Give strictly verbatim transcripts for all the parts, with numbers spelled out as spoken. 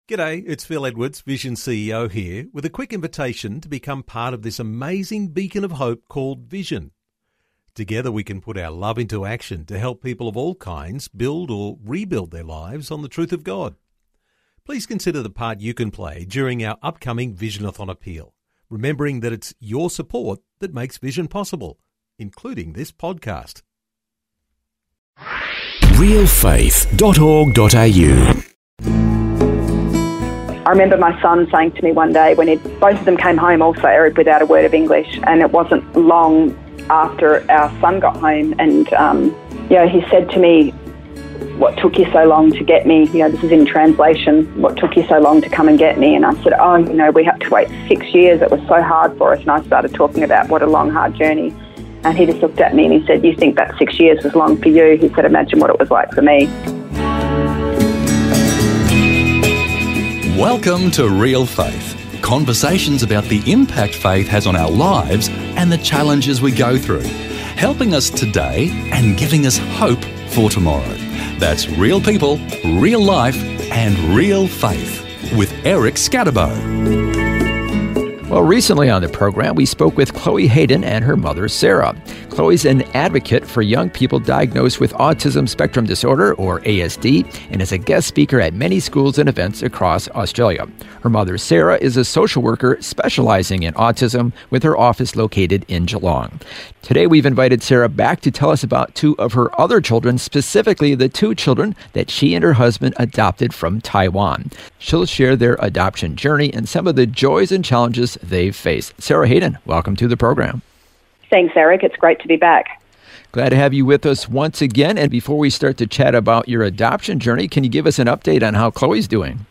G'day, it's Phil Edwards, Vision C E O here, with a quick invitation to become part of this amazing beacon of hope called Vision. Together we can put our love into action to help people of all kinds build or rebuild their lives on the truth of God. Please consider the part you can play during our upcoming Visionathon appeal, remembering that it's your support that makes Vision possible, including this podcast. real faith dot org dot a u I remember my son saying to me one day when it, both of them came home also, Eric, without a word of English, and it wasn't long after our son got home, and um, you know, he said to me, "What took you so long to get me?" You know, this is in translation. "What took you so long to come and get me?" And I said, "Oh, you know, we had to wait six years. It was so hard for us." And I started talking about what a long, hard journey. And he just looked at me and he said, "You think that six years was long for you?" He said, "Imagine what it was like for me." Welcome to Real Faith, conversations about the impact faith has on our lives and the challenges we go through, helping us today and giving us hope for tomorrow. That's real people, real life and real faith with Eric Scatterbo. Well, recently on the program, we spoke with Chloe Hayden and her mother, Sarah. Chloe's an advocate for young people diagnosed with autism spectrum disorder, or A S D, and is a guest speaker at many schools and events across Australia. Her mother, Sarah, is a social worker specializing in autism with her office located in Geelong. Today, we've invited Sarah back to tell us about two of her other children, specifically the two children that she and her husband adopted from Taiwan. She'll share their adoption journey and some of the joys and challenges they've faced. Sarah Hayden, welcome to the program. Thanks, Eric. It's great to be back. Glad to have you with us once again. And before we start to chat about your adoption journey, can you give us an update on how Chloe's doing?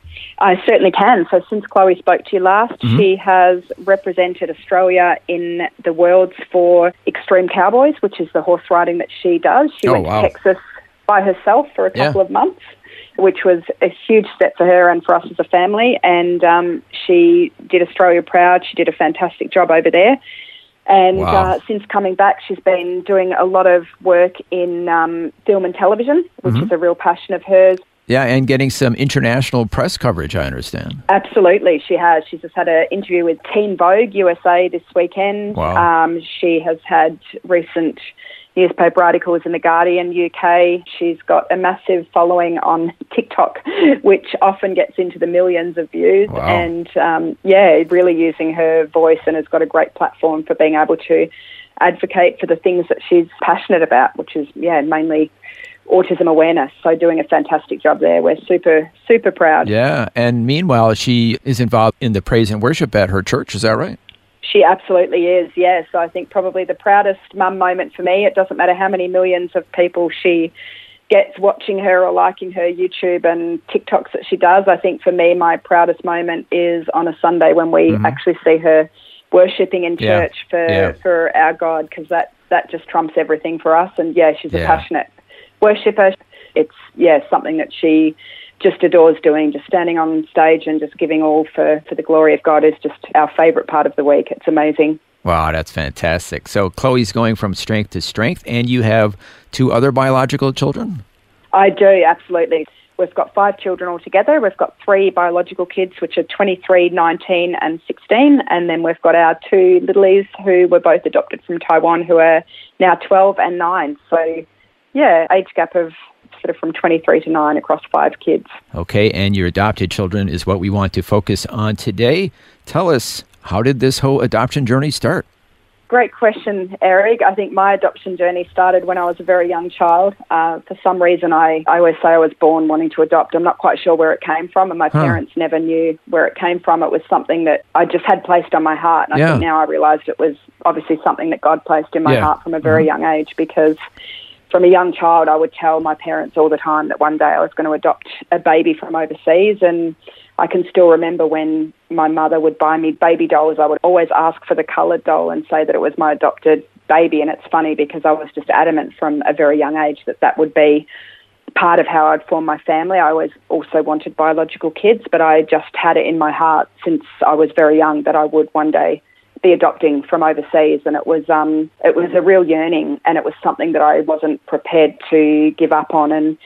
I certainly can. So since Chloe spoke to you last, mm-hmm. she has represented Australia in the Worlds for Extreme Cowboys, which is the horse riding that she does. She oh, went wow. to Texas by herself for a couple yeah. of months, which was a huge step for her and for us as a family. And um, she did Australia proud. She did a fantastic job over there. And wow. uh, since coming back, she's been doing a lot of work in um, film and television, which mm-hmm. is a real passion of hers. Yeah, and getting some international press coverage, I understand. Absolutely, she has. She's just had an interview with Teen Vogue U S A this weekend. Wow. Um, she has had recent newspaper articles in The Guardian U K. She's got a massive following on TikTok, which often gets into the millions of views. Wow. And, um, yeah, really using her voice, and has got a great platform for being able to advocate for the things that she's passionate about, which is, yeah, mainly autism awareness. So doing a fantastic job there. We're super, super proud. Yeah, and meanwhile, she is involved in the praise and worship at her church. Is that right? She absolutely is, yes. I think probably the proudest mum moment for me. It doesn't matter how many millions of people she gets watching her or liking her YouTube and TikToks that she does. I think for me, my proudest moment is on a Sunday when we mm-hmm. actually see her worshipping in yeah. church for, yeah. for our God, because that, that just trumps everything for us. And, yeah, she's yeah. a passionate worshipper. It's, yeah, something that she just adores doing. Just standing on stage and just giving all for, for the glory of God is just our favourite part of the week. It's amazing. Wow, that's fantastic. So Chloe's going from strength to strength, and you have two other biological children? I do, absolutely. We've got five children altogether. We've got three biological kids, which are twenty-three, nineteen and sixteen. And then we've got our two littlies who were both adopted from Taiwan, who are now twelve and nine. So, yeah, age gap of sort of from twenty-three to nine across five kids. Okay, and your adopted children is what we want to focus on today. Tell us, how did this whole adoption journey start? Great question, Eric. I think my adoption journey started when I was a very young child. Uh, for some reason, I, I always say I was born wanting to adopt. I'm not quite sure where it came from, and my huh. parents never knew where it came from. It was something that I just had placed on my heart, and I yeah. think now I realised it was obviously something that God placed in my yeah. heart from a very mm-hmm. young age, because from a young child, I would tell my parents all the time that one day I was going to adopt a baby from overseas. And I can still remember when my mother would buy me baby dolls, I would always ask for the coloured doll and say that it was my adopted baby. And it's funny because I was just adamant from a very young age that that would be part of how I'd form my family. I always also wanted biological kids, but I just had it in my heart since I was very young that I would one day be adopting from overseas, and it was um it was a real yearning, and it was something that I wasn't prepared to give up on. And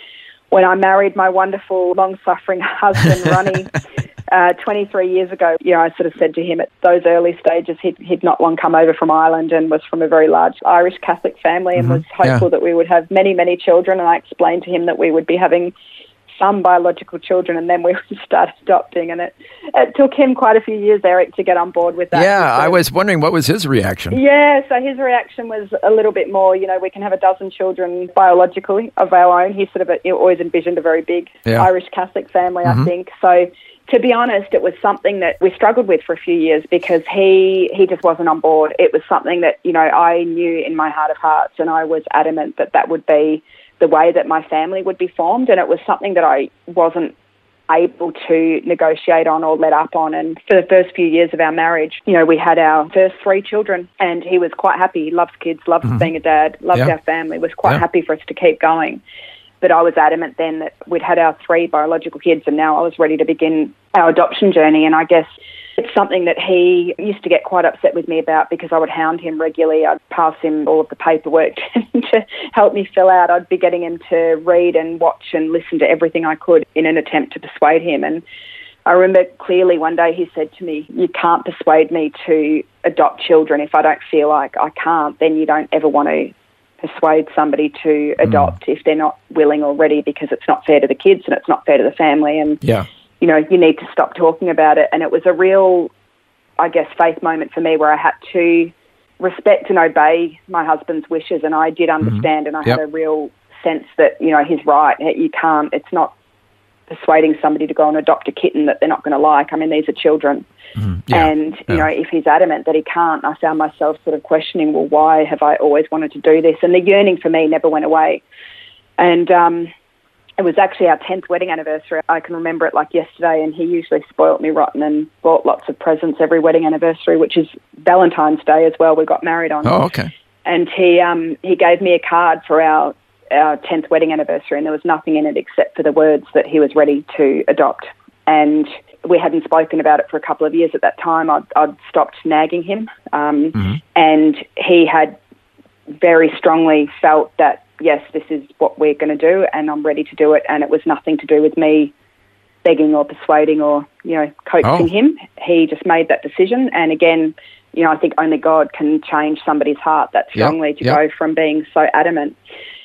when I married my wonderful, long-suffering husband, Ronnie, uh, twenty-three years ago, you know, I sort of said to him at those early stages, he'd, he'd not long come over from Ireland and was from a very large Irish Catholic family and mm-hmm. was hopeful yeah. that we would have many, many children. And I explained to him that we would be having some biological children, and then we would start adopting. And it, it took him quite a few years, Eric, to get on board with that. Yeah, so, I was wondering, what was his reaction? Yeah, so his reaction was a little bit more, you know, we can have a dozen children biologically of our own. He sort of you know, always envisioned a very big yeah. Irish Catholic family, mm-hmm. I think. So to be honest, it was something that we struggled with for a few years because he, he just wasn't on board. It was something that, you know, I knew in my heart of hearts, and I was adamant that that would be the way that my family would be formed, and it was something that I wasn't able to negotiate on or let up on. And for the first few years of our marriage, you know, we had our first three children, and he was quite happy. He loves kids, loves mm-hmm. being a dad, loved yeah. our family, was quite yeah. happy for us to keep going. But I was adamant then that we'd had our three biological kids, and now I was ready to begin our adoption journey. And I guess it's something that he used to get quite upset with me about because I would hound him regularly. I'd pass him all of the paperwork to help me fill out. I'd be getting him to read and watch and listen to everything I could in an attempt to persuade him. And I remember clearly one day he said to me, "You can't persuade me to adopt children. If I don't feel like I can't, then you don't ever want to persuade somebody to adopt mm. if they're not willing or ready, because it's not fair to the kids and it's not fair to the family. And yeah. you know, you need to stop talking about it." And it was a real, I guess, faith moment for me where I had to respect and obey my husband's wishes. And I did understand mm-hmm. and I yep. had a real sense that, you know, he's right. You can't, it's not persuading somebody to go and adopt a kitten that they're not going to like. I mean, these are children. Mm-hmm. Yeah. And, you yeah. know, if he's adamant that he can't, I found myself sort of questioning, well, why have I always wanted to do this? And the yearning for me never went away. And, um, it was actually our tenth wedding anniversary. I can remember it like yesterday, and he usually spoilt me rotten and bought lots of presents every wedding anniversary, which is Valentine's Day as well. We got married on. Oh, okay. And he um, he gave me a card for our, our tenth wedding anniversary, and there was nothing in it except for the words that he was ready to adopt. And we hadn't spoken about it for a couple of years at that time. I'd, I'd stopped nagging him, um, mm-hmm. and he had very strongly felt that, yes, this is what we're going to do and I'm ready to do it. And it was nothing to do with me begging or persuading or, you know, coaxing oh. him. He just made that decision. And again, you know, I think only God can change somebody's heart that strongly yep. to yep. go from being so adamant.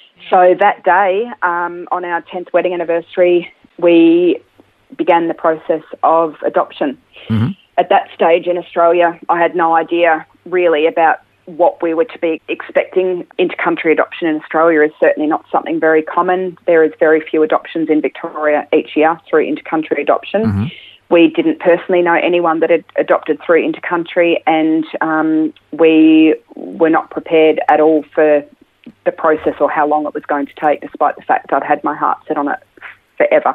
So that day, um, on our tenth wedding anniversary, we began the process of adoption. Mm-hmm. At that stage in Australia, I had no idea really about what we were to be expecting. Inter-country adoption in Australia is certainly not something very common. There is very few adoptions in Victoria each year through inter-country adoption. Mm-hmm. We didn't personally know anyone that had adopted through inter-country, and um, we were not prepared at all for the process or how long it was going to take, despite the fact I'd had my heart set on it forever.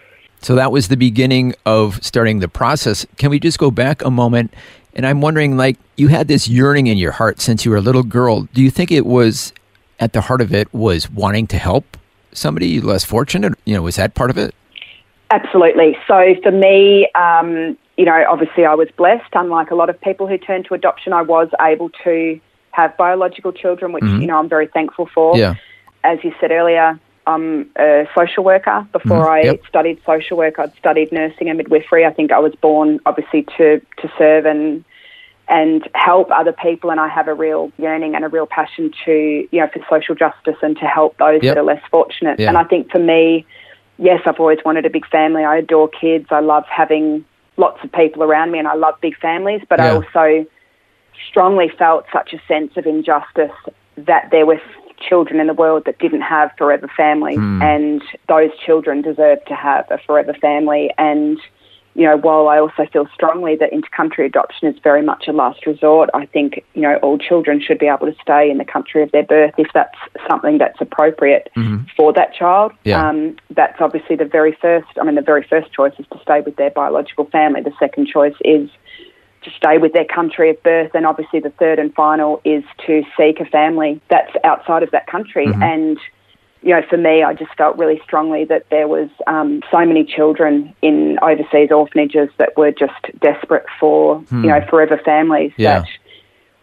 So that was the beginning of starting the process. Can we just go back a moment? And I'm wondering, like, you had this yearning in your heart since you were a little girl. Do you think it was, at the heart of it, was wanting to help somebody less fortunate? You know, was that part of it? Absolutely. So for me, um, you know, obviously I was blessed. Unlike a lot of people who turn to adoption, I was able to have biological children, which, mm-hmm. you know, I'm very thankful for. Yeah. As you said earlier, I'm a social worker. Before mm-hmm. I yep. studied social work, I'd studied nursing and midwifery. I think I was born, obviously, to, to serve and and help other people, and I have a real yearning and a real passion to, you know, for social justice and to help those yep. that are less fortunate. Yeah. And I think for me, yes, I've always wanted a big family. I adore kids. I love having lots of people around me, and I love big families, but yeah. I also strongly felt such a sense of injustice that there were children in the world that didn't have forever families, mm. and those children deserve to have a forever family. And, you know, while I also feel strongly that inter-country adoption is very much a last resort, I think, you know, all children should be able to stay in the country of their birth if that's something that's appropriate mm-hmm. for that child. Yeah. Um, that's obviously the very first, I mean, the very first choice is to stay with their biological family. The second choice is to stay with their country of birth, and obviously the third and final is to seek a family that's outside of that country. Mm-hmm. And, you know, for me, I just felt really strongly that there was um, so many children in overseas orphanages that were just desperate for, mm. you know, forever families yeah. that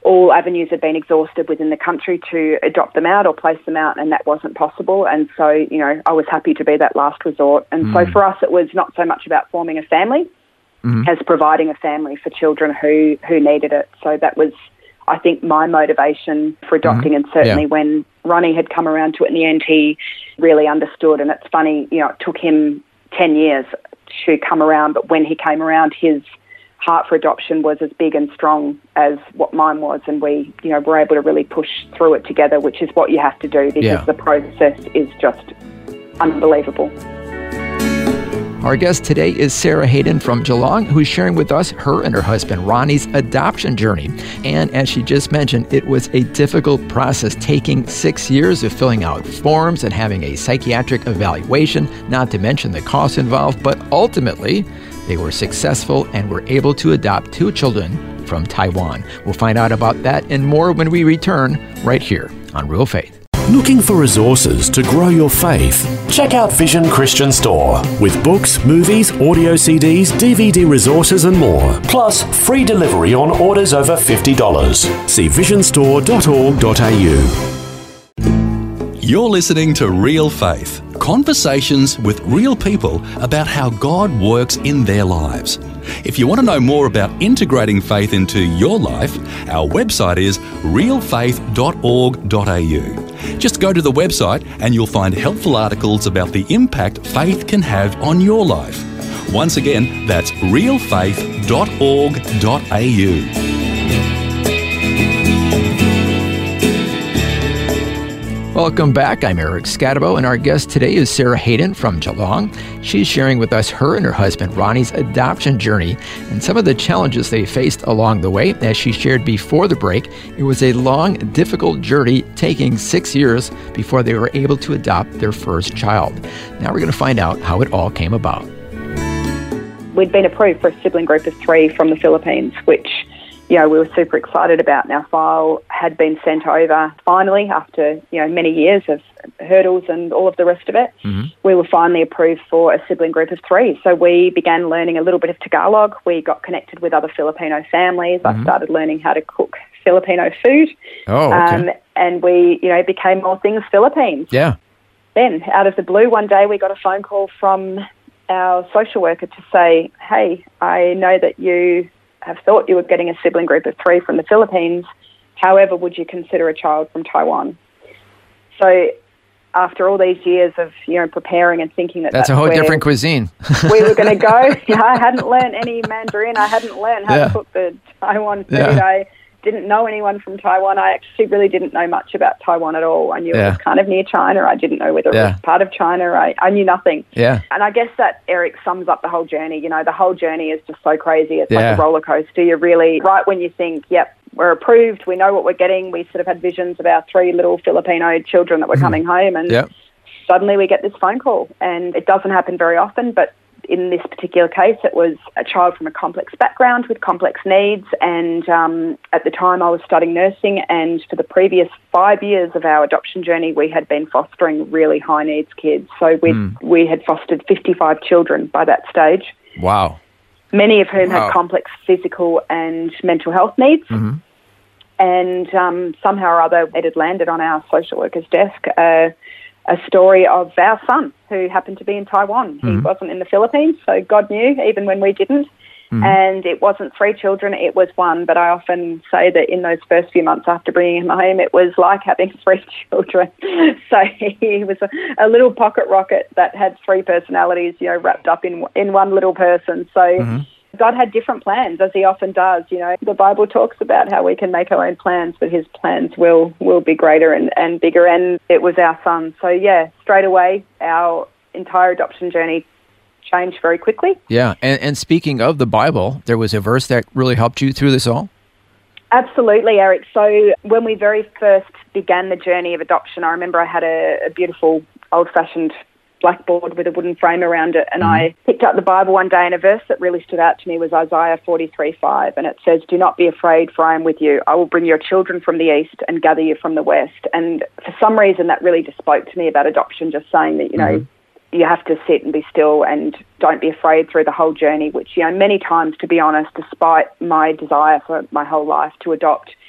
all avenues had been exhausted within the country to adopt them out or place them out, and that wasn't possible. And so, you know, I was happy to be that last resort. And mm. so for us, it was not so much about forming a family mm. as providing a family for children who, who needed it. So that was, I think, my motivation for adopting. Mm-hmm. And certainly yeah. when Ronnie had come around to it in the end, he really understood. And it's funny, you know, it took him ten years to come around, but when he came around, his heart for adoption was as big and strong as what mine was, and we, you know, were able to really push through it together, which is what you have to do because yeah. the process is just unbelievable. Our guest today is Sarah Hayden from Geelong, who's sharing with us her and her husband Ronnie's adoption journey. And as she just mentioned, it was a difficult process, taking six years of filling out forms and having a psychiatric evaluation, not to mention the costs involved, but ultimately they were successful and were able to adopt two children from Taiwan. We'll find out about that and more when we return right here on Real Faith. Looking for resources to grow your faith? Check out Vision Christian Store with books, movies, audio C Ds, D V D resources and more. Plus, free delivery on orders over fifty dollars. See vision store dot org dot a u. You're listening to Real Faith, conversations with real people about how God works in their lives. If you want to know more about integrating faith into your life, our website is real faith dot org dot a u. Just go to the website and you'll find helpful articles about the impact faith can have on your life. Once again, that's real faith dot org dot a u. Welcome back. I'm Eric Scatabo, and our guest today is Sarah Hayden from Geelong. She's sharing with us her and her husband Ronnie's adoption journey and some of the challenges they faced along the way. As she shared before the break, it was a long, difficult journey taking six years before they were able to adopt their first child. Now we're going to find out how it all came about. We'd been approved for a sibling group of three from the Philippines, which, you know, we were super excited about. And our file had been sent over finally after, you know, many years of hurdles and all of the rest of it. Mm-hmm. We were finally approved for a sibling group of three. So we began learning a little bit of Tagalog. We got connected with other Filipino families. Mm-hmm. I started learning how to cook Filipino food. Oh, okay. Um, and we, you know, became all things Philippines. Yeah. Then, out of the blue, one day we got a phone call from our social worker to say, hey, I know that you have thought you were getting a sibling group of three from the Philippines. However, would you consider a child from Taiwan? So after all these years of, you know, preparing and thinking that that's, that's a whole different cuisine. we were going to go. Yeah, I hadn't learned any Mandarin. I hadn't learned how yeah. to cook the Taiwan food. Yeah. I didn't know anyone from Taiwan. I actually really didn't know much about Taiwan at all. I knew yeah. it was kind of near China. I didn't know whether yeah. it was part of China. I, I knew nothing. Yeah. And I guess that, Eric, sums up the whole journey. You know, the whole journey is just so crazy. It's yeah. like a roller coaster. You really, right when you think, yep, we're approved, we know what we're getting. We sort of had visions of our three little Filipino children that were mm-hmm. coming home, and yep. suddenly we get this phone call. And it doesn't happen very often, but in this particular case, it was a child from a complex background with complex needs. And um, at the time I was studying nursing, and for the previous five years of our adoption journey, we had been fostering really high needs kids. So we mm. we had fostered fifty-five children by that stage. Wow. Many of whom wow. had complex physical and mental health needs. Mm-hmm. And um, somehow or other, it had landed on our social worker's desk, uh, a story of our son who happened to be in Taiwan. Mm-hmm. He wasn't in the Philippines, so God knew, even when we didn't. Mm-hmm. And it wasn't three children, it was one. But I often say that in those first few months after bringing him home, it was like having three children. So he was a, a little pocket rocket that had three personalities, you know, wrapped up in in one little person. So mm-hmm. God had different plans, as he often does. You know, the Bible talks about how we can make our own plans, but his plans will will be greater and, and bigger. And it was our son. So, yeah, straight away, our entire adoption journey changed very quickly. Yeah. And, and speaking of the Bible, there was a verse that really helped you through this all? Absolutely, Eric. So when we very first began the journey of adoption, I remember I had a, a beautiful old-fashioned blackboard with a wooden frame around it, and mm. I picked up the Bible one day, and a verse that really stood out to me was Isaiah forty-three five, and it says, "Do not be afraid, for I am with you. I will bring your children from the east and gather you from the west." And for some reason, that really just spoke to me about adoption, just saying that, you know, mm-hmm. you have to sit and be still and don't be afraid through the whole journey, which, you know, many times, to be honest, despite my desire for my whole life to adopt,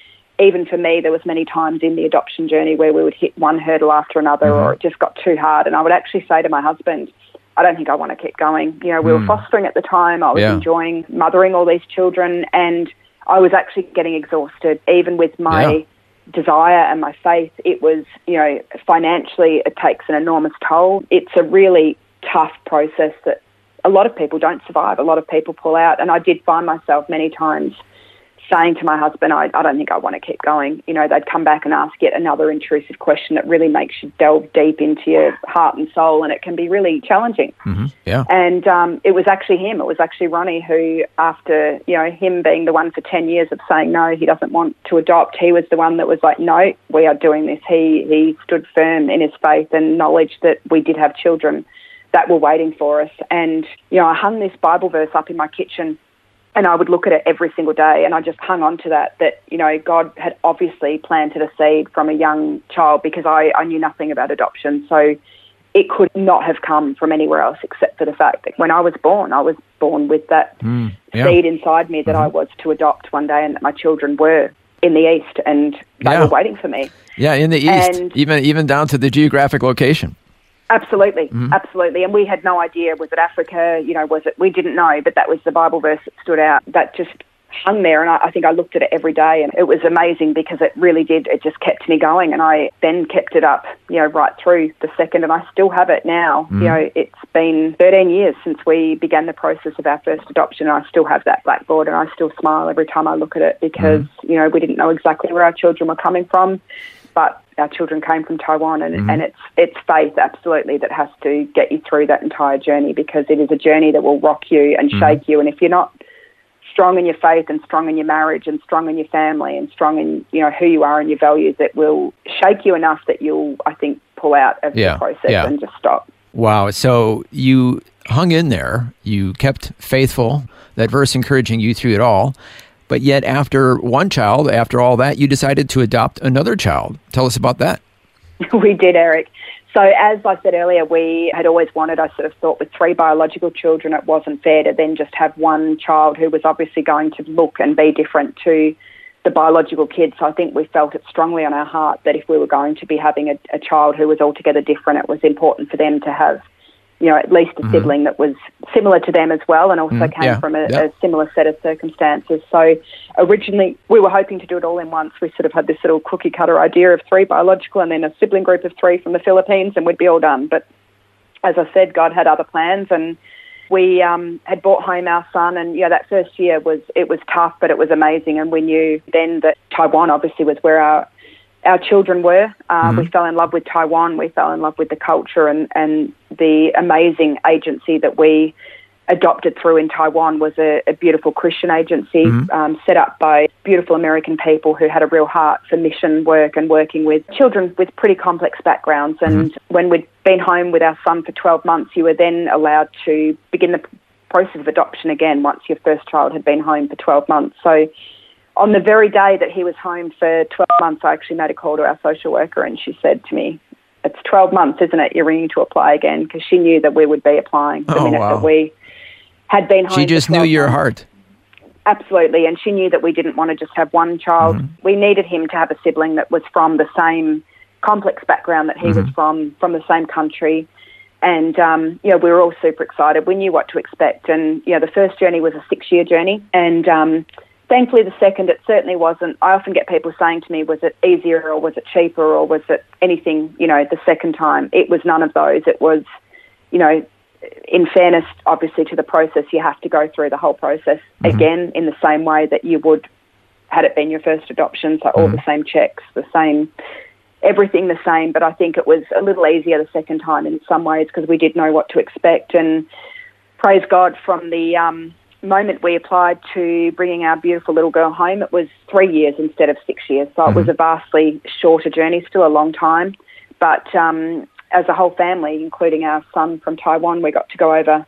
even for me, there was many times in the adoption journey where we would hit one hurdle after another, mm-hmm. or it just got too hard. And I would actually say to my husband, I don't think I want to keep going. You know, we mm. were fostering at the time. I was yeah. enjoying mothering all these children, and I was actually getting exhausted, even with my yeah. desire and my faith. It was, you know, financially it takes an enormous toll. It's a really tough process that a lot of people don't survive. A lot of people pull out. And I did find myself many times saying to my husband, I, I don't think I want to keep going. You know, they'd come back and ask yet another intrusive question that really makes you delve deep into your heart and soul, and it can be really challenging. Mm-hmm. Yeah. And um, it was actually him. It was actually Ronnie who, after, you know, him being the one for ten years of saying no, he doesn't want to adopt, he was the one that was like, no, we are doing this. He, he stood firm in his faith and knowledge that we did have children that were waiting for us. And, you know, I hung this Bible verse up in my kitchen, and I would look at it every single day, and I just hung on to that, that, you know, God had obviously planted a seed from a young child, because I, I knew nothing about adoption. So it could not have come from anywhere else except for the fact that when I was born, I was born with that mm, yeah. seed inside me that mm-hmm. I was to adopt one day, and that my children were in the East, and they yeah. were waiting for me. Yeah, in the East, and even even down to the geographic location. Absolutely, mm-hmm. absolutely. And we had no idea, was it Africa, you know, was it, we didn't know, but that was the Bible verse that stood out, that just hung there. And I, I think I looked at it every day, and it was amazing, because it really did, it just kept me going. And I then kept it up, you know, right through the second, and I still have it now. Mm-hmm. You know, it's been thirteen years since we began the process of our first adoption, and I still have that blackboard, and I still smile every time I look at it, because, mm-hmm. you know, we didn't know exactly where our children were coming from, but our children came from Taiwan, and, mm-hmm. and it's it's faith, absolutely, that has to get you through that entire journey, because it is a journey that will rock you and mm-hmm. shake you. And if you're not strong in your faith and strong in your marriage and strong in your family and strong in, you know, who you are and your values, it will shake you enough that you'll, I think, pull out of yeah. the process yeah. and just stop. Wow. So you hung in there. You kept faithful, that verse encouraging you through it all. But yet after one child, after all that, you decided to adopt another child. Tell us about that. We did, Eric. So as I said earlier, we had always wanted, I sort of thought with three biological children, it wasn't fair to then just have one child who was obviously going to look and be different to the biological kids. So I think we felt it strongly on our heart that if we were going to be having a, a child who was altogether different, it was important for them to have, you know, at least a mm-hmm. sibling that was similar to them as well, and also mm, came yeah, from a, yeah. a similar set of circumstances. So originally we were hoping to do it all in once. We sort of had this little cookie cutter idea of three biological and then a sibling group of three from the Philippines, and we'd be all done. But as I said, God had other plans, and we um, had brought home our son, and yeah, that first year was it was tough, but it was amazing. And we knew then that Taiwan obviously was where our Our children were. Uh, mm-hmm. We fell in love with Taiwan. We fell in love with the culture, and, and the amazing agency that we adopted through in Taiwan was a, a beautiful Christian agency mm-hmm. um, set up by beautiful American people who had a real heart for mission work and working with children with pretty complex backgrounds. And mm-hmm. when we'd been home with our son for twelve months, you were then allowed to begin the process of adoption again once your first child had been home for twelve months. So on the very day that he was home for twelve months, I actually made a call to our social worker, and she said to me, it's twelve months, isn't it? You're ringing to apply again, because she knew that we would be applying the oh, minute wow. that we had been home. She just knew your months. heart. Absolutely, and she knew that we didn't want to just have one child. Mm-hmm. We needed him to have a sibling that was from the same complex background that he mm-hmm. was from, from the same country. And, um, you know, we were all super excited. We knew what to expect. And, you know, the first journey was a six-year journey, and um thankfully, the second, it certainly wasn't. I often get people saying to me, was it easier or was it cheaper or was it anything, you know, the second time? It was none of those. It was, you know, in fairness, obviously, to the process, you have to go through the whole process mm-hmm. again in the same way that you would had it been your first adoption. So all mm-hmm. the same checks, the same, everything the same. But I think it was a little easier the second time in some ways, because we did know what to expect. And praise God, from the Um, moment we applied to bringing our beautiful little girl home, it was three years instead of six years. So mm-hmm. it was a vastly shorter journey, still a long time. But um, as a whole family, including our son from Taiwan, we got to go over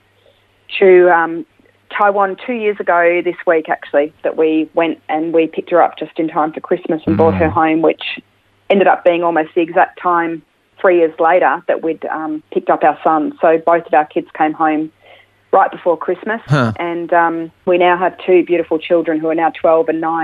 to um, Taiwan two years ago this week, actually, that we went and we picked her up just in time for Christmas and mm-hmm. brought her home, which ended up being almost the exact time three years later that we'd um, picked up our son. So both of our kids came home right before Christmas, huh. and um, we now have two beautiful children who are now twelve and nine.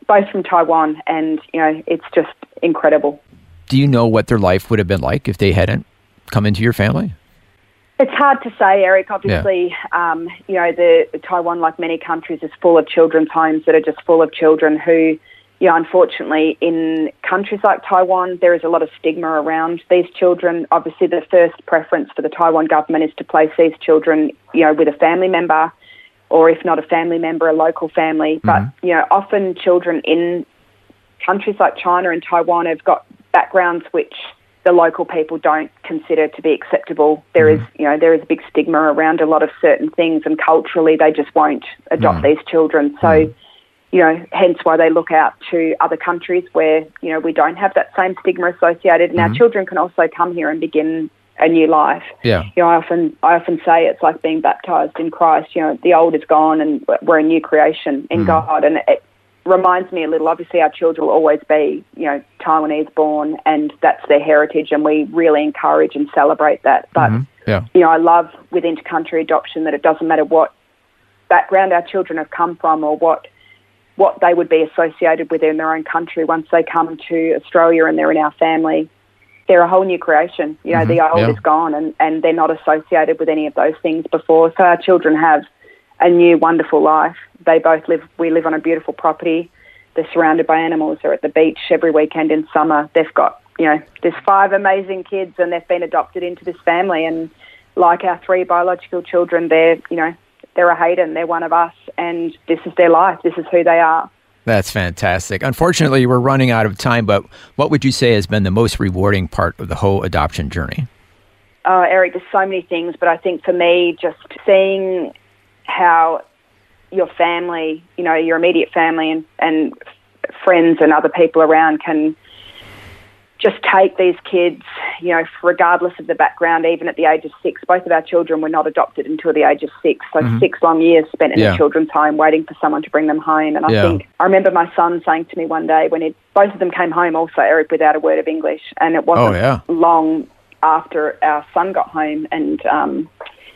both from Taiwan, and, you know, it's just incredible. Do you know what their life would have been like if they hadn't come into your family? It's hard to say, Eric. Obviously, yeah. um, you know, the Taiwan, like many countries, is full of children's homes that are just full of children who, you know, unfortunately, in countries like Taiwan, there is a lot of stigma around these children. Obviously, the first preference for the Taiwan government is to place these children, you know, with a family member, or if not a family member, a local family. Mm-hmm. But, you know, often children in countries like China and Taiwan have got backgrounds which the local people don't consider to be acceptable. There mm-hmm. is, you know, there is a big stigma around a lot of certain things, and culturally they just won't adopt mm-hmm. these children. So, mm-hmm. you know, hence why they look out to other countries where, you know, we don't have that same stigma associated, and mm-hmm. our children can also come here and begin a new life. Yeah. You know, I often I often say it's like being baptised in Christ. You know, the old is gone and we're a new creation in mm-hmm. God, and it reminds me a little, obviously our children will always be, you know, Taiwanese born, and that's their heritage, and we really encourage and celebrate that. But, mm-hmm. yeah. you know, I love with inter-country adoption that it doesn't matter what background our children have come from or what what they would be associated with in their own country. Once they come to Australia and they're in our family, they're a whole new creation. You know, mm-hmm. the old yeah. is gone, and, and they're not associated with any of those things before. So our children have a new, wonderful life. They both live, we live on a beautiful property. They're surrounded by animals. They're at the beach every weekend in summer. They've got, you know, there's five amazing kids, and they've been adopted into this family. And like our three biological children, they're, you know, they're a Hayden. They're one of us, and this is their life. This is who they are. That's fantastic. Unfortunately, we're running out of time, but what would you say has been the most rewarding part of the whole adoption journey? Oh, Eric, there's so many things, but I think for me, just seeing how your family, you know, your immediate family and, and friends and other people around can just take these kids, you know, regardless of the background, even at the age of six. Both of our children were not adopted until the age of six, so mm-hmm. six long years spent in yeah. a children's home waiting for someone to bring them home. And I yeah. think, I remember my son saying to me one day when it, both of them came home also, Eric, without a word of English, and it wasn't oh, yeah. long after our son got home, and, um,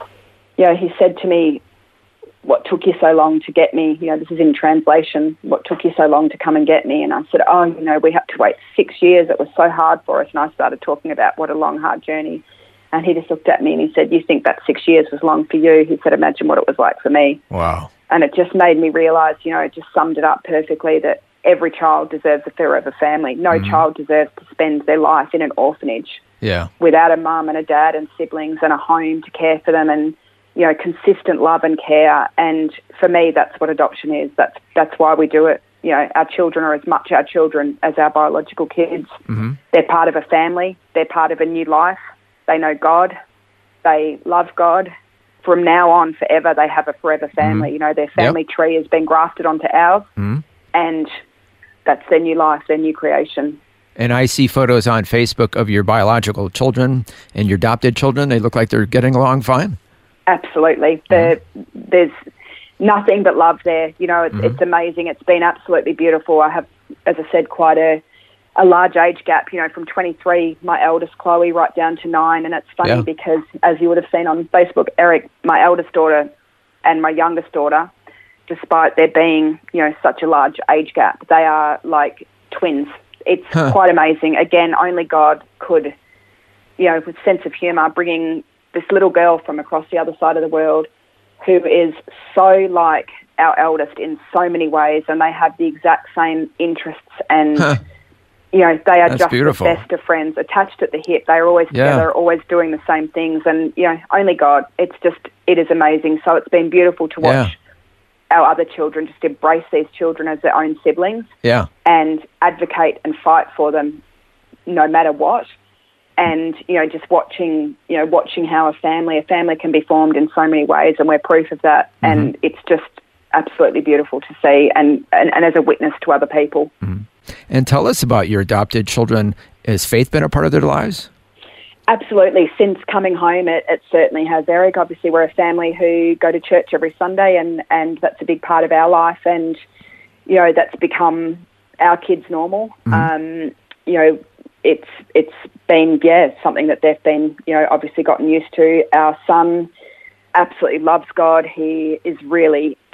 you know, he said to me, "What took you so long to get me?" You know, this is in translation. "What took you so long to come and get me?" And I said, "Oh, you know, we had to wait six years. It was so hard for us." And I started talking about what a long, hard journey. And he just looked at me and he said, "You think that six years was long for you?" He said, "Imagine what it was like for me." Wow. And it just made me realise, you know, it just summed it up perfectly, that every child deserves a forever family. No mm-hmm. child deserves to spend their life in an orphanage yeah. without a mum and a dad and siblings and a home to care for them, and you know, consistent love and care. And for me, that's what adoption is. That's that's why we do it. You know, our children are as much our children as our biological kids. Mm-hmm. They're part of a family. They're part of a new life. They know God. They love God. From now on, forever, they have a forever family. Mm-hmm. You know, their family yep. tree has been grafted onto ours, mm-hmm. and that's their new life, their new creation. And I see photos on Facebook of your biological children and your adopted children. They look like they're getting along fine. Absolutely. Mm-hmm. There's nothing but love there. You know, it's, mm-hmm. it's amazing. It's been absolutely beautiful. I have, as I said, quite a, a large age gap, you know, from twenty-three, my eldest Chloe, right down to nine. And it's funny yeah. because, as you would have seen on Facebook, Eric, my eldest daughter and my youngest daughter, despite there being, you know, such a large age gap, they are like twins. It's huh. quite amazing. Again, only God could, you know, with sense of humour, bringing this little girl from across the other side of the world who is so like our eldest in so many ways, and they have the exact same interests, and, huh. you know, they are That's just beautiful. the best of friends, attached at the hip. They're always yeah. together, always doing the same things, and, you know, only God. It's just, it is amazing. So it's been beautiful to watch yeah. our other children just embrace these children as their own siblings yeah. and advocate and fight for them no matter what. And, you know, just watching, you know, watching how a family, a family can be formed in so many ways, and we're proof of that. Mm-hmm. And it's just absolutely beautiful to see, and, and, and as a witness to other people. Mm-hmm. And tell us about your adopted children. Has faith been a part of their lives? Absolutely. Since coming home, it, it certainly has, Eric. Obviously, we're a family who go to church every Sunday, and, and that's a big part of our life. And, you know, that's become our kids' normal. Mm-hmm. Um, you know, it's it's been, yeah, something that they've been, you know, obviously gotten used to. Our son absolutely loves God. He is really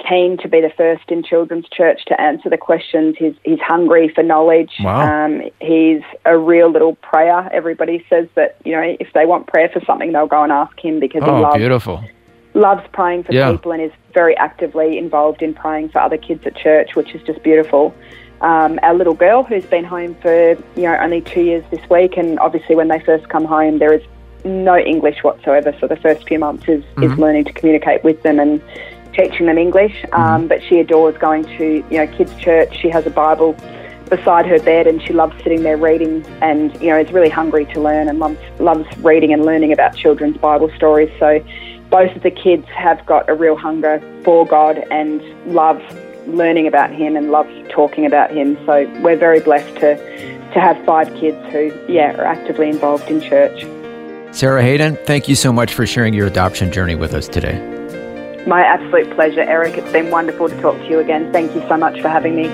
keen to be the first in children's church to answer the questions. He's, he's hungry for knowledge. Wow. Um, he's a real little prayer. Everybody says that, you know, if they want prayer for something, they'll go and ask him because he Oh, loves, beautiful. loves praying for Yeah. people and is very actively involved in praying for other kids at church, which is just beautiful. Um, our little girl, who's been home for, you know, only two years this week, and obviously when they first come home, there is no English whatsoever, so the first few months is, mm-hmm. is learning to communicate with them and teaching them English, um, mm-hmm. but she adores going to, you know, kids' church. She has a Bible beside her bed and she loves sitting there reading and, you know, is really hungry to learn and loves, loves reading and learning about children's Bible stories. So both of the kids have got a real hunger for God and love learning about him and love talking about him. So we're very blessed to, to have five kids who, yeah, are actively involved in church. Sarah Hayden, thank you so much for sharing your adoption journey with us today. My absolute pleasure, Eric. It's been wonderful to talk to you again. Thank you so much for having me.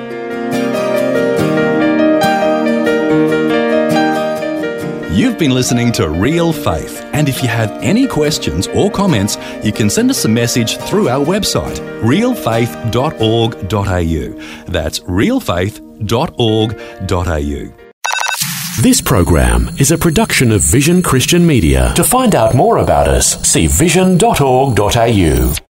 You've been listening to Real Faith, and if you have any questions or comments, you can send us a message through our website, real faith dot org dot a u. That's real faith dot org dot a u. This program is a production of Vision Christian Media. To find out more about us, see vision dot org dot a u.